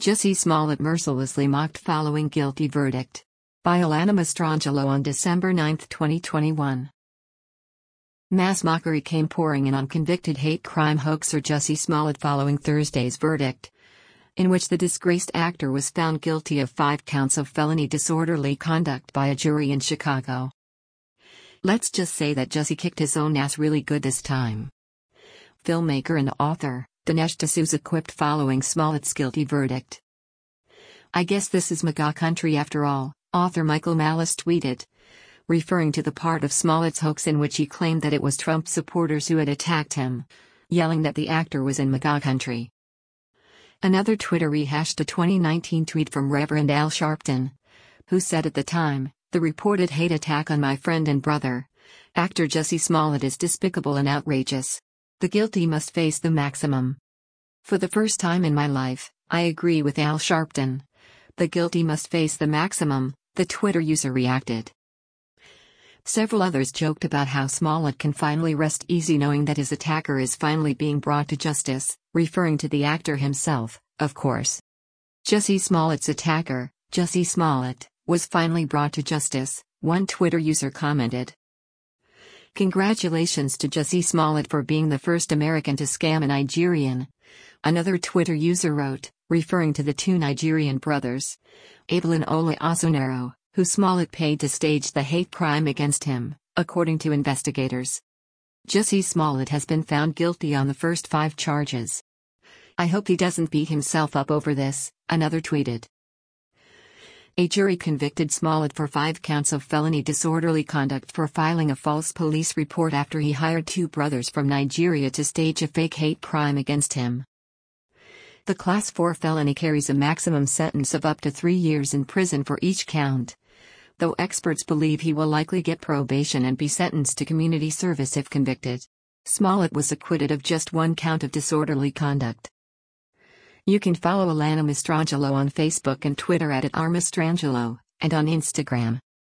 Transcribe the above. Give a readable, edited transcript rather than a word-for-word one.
Jussie Smollett mercilessly mocked following guilty verdict. By Alana Mastrangelo on December 9, 2021. Mass mockery came pouring in on convicted hate crime hoaxer Jussie Smollett following Thursday's verdict, in which the disgraced actor was found guilty of 5 counts of felony disorderly conduct by a jury in Chicago. Let's just say that Jussie kicked his own ass really good this time. Filmmaker and author Dinesh D'Souza quipped following Smollett's guilty verdict. "I guess this is MAGA country after all," author Michael Malice tweeted, referring to the part of Smollett's hoax in which he claimed that it was Trump supporters who had attacked him, yelling that the actor was in MAGA country. Another Twitter rehashed a 2019 tweet from Reverend Al Sharpton, who said at the time, "The reported hate attack on my friend and brother, actor Jussie Smollett, is despicable and outrageous. The guilty must face the maximum. For the first time in my life, I agree with Al Sharpton. The guilty must face the maximum," the Twitter user reacted. Several others joked about how Smollett can finally rest easy knowing that his attacker is finally being brought to justice, referring to the actor himself, of course. Jussie Smollett's attacker, Jussie Smollett, was finally brought to justice, one Twitter user commented. "Congratulations to Jussie Smollett for being the first American to scam a Nigerian," another Twitter user wrote, referring to the 2 Nigerian brothers, Abel and Ola Osunero, who Smollett paid to stage the hate crime against him, according to investigators. Jussie Smollett has been found guilty on the first 5 charges. "I hope he doesn't beat himself up over this," another tweeted. A jury convicted Smollett for 5 counts of felony disorderly conduct for filing a false police report after he hired 2 brothers from Nigeria to stage a fake hate crime against him. The Class 4 felony carries a maximum sentence of up to 3 years in prison for each count, though experts believe he will likely get probation and be sentenced to community service if convicted. Smollett was acquitted of just 1 count of disorderly conduct. You can follow Alana Mastrangelo on Facebook and Twitter @RMastrangelo, and on Instagram.